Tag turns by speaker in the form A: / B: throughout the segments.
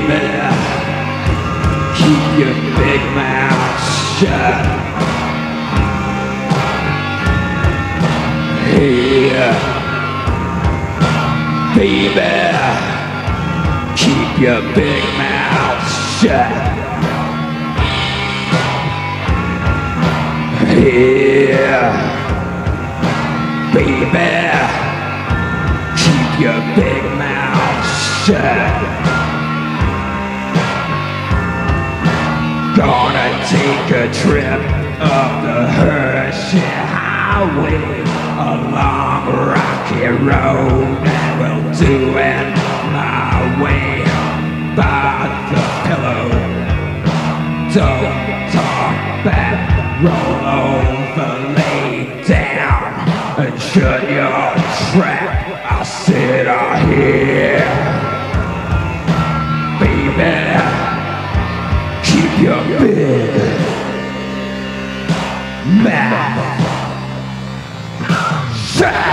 A: Baby, keep your big mouth shut. Hey, baby, keep your big mouth shut. Yeah, baby, keep your big mouth shut. Gonna take a trip up the Hershey Highway, along rocky road, and we'll do it my way. By the pillow, don't talk back, roll over, lay down, and shut your trap. I'll sit out here, baby. Keep your big mouth shut.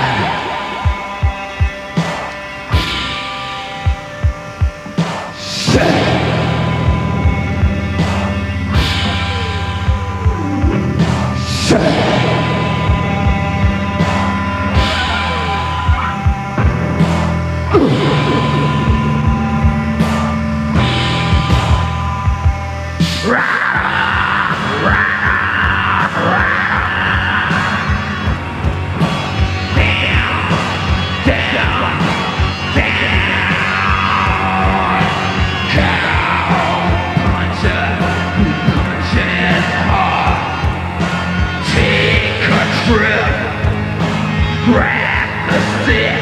A: Grab the stick,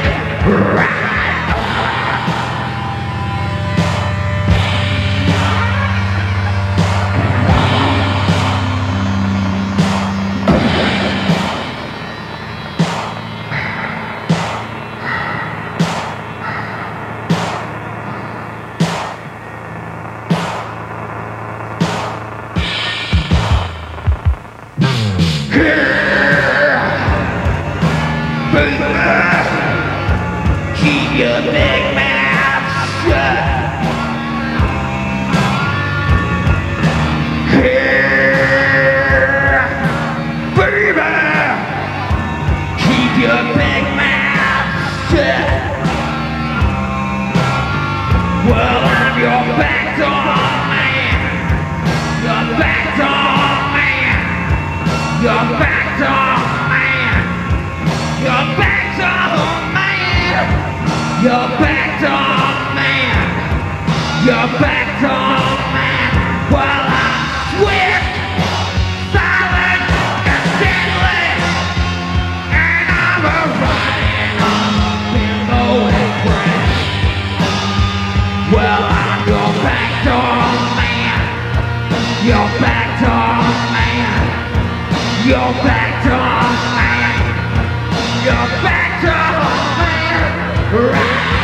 A: keep your big mouth shut. Here, baby, keep your big mouth shut. Well, I'm your backdoor man, your backdoor man, your backdoor man, your backdoor man, your backdoor man, your backdoor man. Well, I'm swift, silent, and deadly, and I'm a riding on the express. Well, I'm your backdoor man, your backdoor man, your backdoor man, your backdoor man. Right.